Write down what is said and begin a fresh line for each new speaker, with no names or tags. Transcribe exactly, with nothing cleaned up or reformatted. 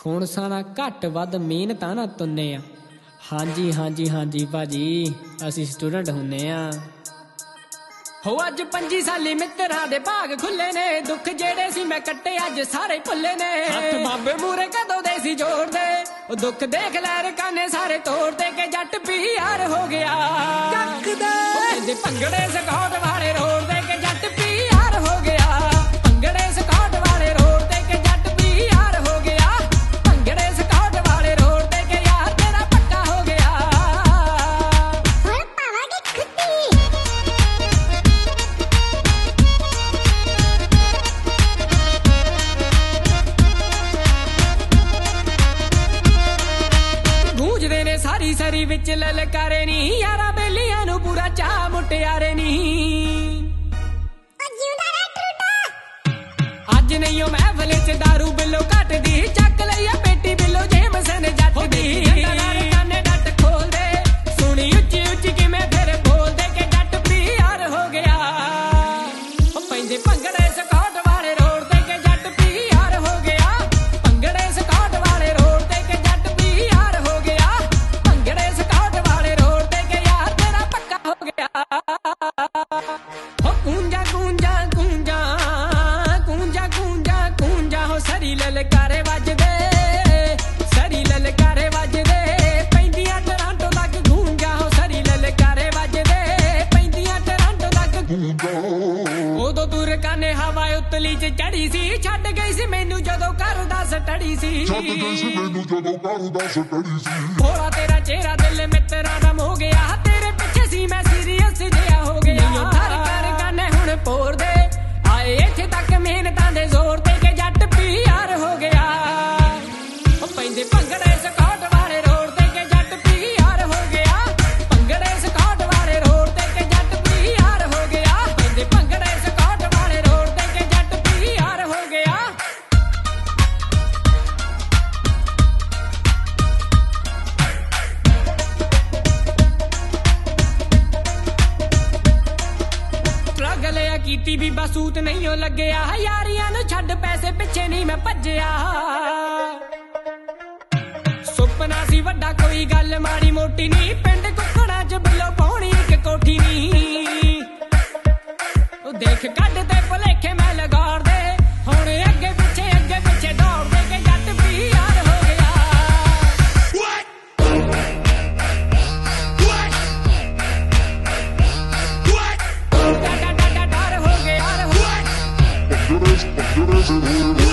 खून साना घट वध मेहनत ना तुन्ने आ। हाँ जी हाँ जी हाँ जी भाजी असी स्टूडेंट हुन्ने आ। हो अज पंजी साली मित्रा दे भाग खुले ने, दुख जेड़े सी मैं कट्टे अज सारे भुले ने। हथ बाबे मूरे कदों दे सी जोड़ दे, दुख देख लैर काने सारे तोड़ दे के जट पीआर हो गया। भंगड़े स्कॉट वाले रोड दे के जट पीआर हो गया। भंगड़े स्कॉट वाले रोड दे के जट पीआर हो गया। भंगड़े स्कॉट वाले रोड दे के यार तेरा पक्का हो गया। गूंजदे ने सारी सरी विच ललकारे नी, यारा बेलियां नू पूरा चा मुटियारे नी। अज नहीं महफल च दारू बिलो घट दी, चक लिया पेटी बिलो जेमस ने जट दी। काने डट खोल दे सुनी उच्ची उच्ची कि मैं फिर बोल दे के जट पीआर हो गया। पैंदे भंगड़े स्कॉट वाले रोड ते के जट पीआर हो गया। भंगड़े स्कॉट वाले रोड ते के जट पीआर हो गया। भंगड़े स्कॉट वाले रोड ते के यार तेरा पक्का हो गया। हो गूंजा गूंजा गूंजा गूंजा गूंजा गूंजा हो सरी ललकारे वजदे, सरी ललकारे वजदे पैंदियां टरांटो तक गूंजा हो सरी ललकारे वजदे पैंदियां टरांटो तक गूंजा। उदों दूर काने हवा उतली च चढ़ी सी, छड्ड गई सी मैनू जदों घर दा सटड़ी सी। छड्ड गई सी मैनू जदों घर दा सटड़ी सी। भोला तेरा चेहरा दिल मित्रा नम हो गया, तेरे पिछे सी मैं सीरियस जिहा हो गया। घर घर काने हुण पोर दे आए इत्थे तक मेहनतां दे जोर ते के जट पीआर हो गया। पैंदे भंगड़े स्कॉट वाले रोड ते के जट पीआर हो गया। भंगड़े स्कॉट वाले रोड ते के जट पीआर हो गया। पैंदे भंगड़े स्कॉट वाले रोड ते के जट पीआर हो गया। स्ट्रगल या कीती भी बसूत नहीं हो लगया, यारियां नू छड्ड पैसे पिछे नहीं मैं भज्जिया। सुपना सी वड्डा कोई गल माड़ी मोटी नहीं, पिंड कुकड़ा च बिलो पाउणी इक कोठी नहीं। देख कड्ड ते भुलेखे मैं लगाड़ दे, हुण अगे पिछे अगे पिछे दौड़ दे के जट पीआर हो गया। डर हो गया।